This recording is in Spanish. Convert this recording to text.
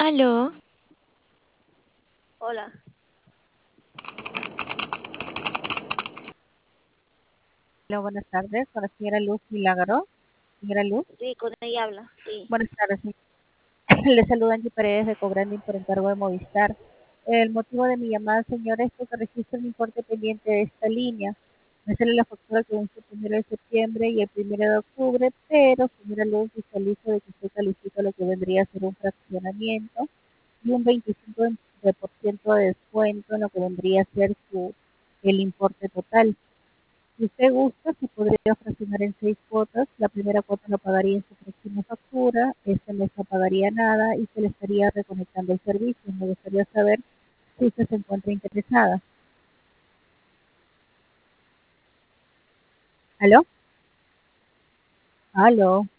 Aló, Hola, Hola, buenas tardes, con la señora Luz Milagro. Señora Luz, sí, con ella habla, sí. buenas tardes. Le saluda Angie Paredes de Cobranding por encargo de Movistar. El motivo de mi llamada, señora, es porque registro un importe pendiente de esta línea. Me sale la factura que vence el 1 de septiembre y el 1 de octubre, pero, señora Luz, visualizo de que usted califica lo que vendría a ser un fraccionamiento y un 25% de descuento en lo que vendría a ser el importe total. Si usted gusta, se podría fraccionar en 6 cuotas. La primera cuota la pagaría en su próxima factura, este mes no pagaría nada y se le estaría reconectando el servicio. Me gustaría saber si usted se encuentra interesada. ¿Aló? ¿Aló?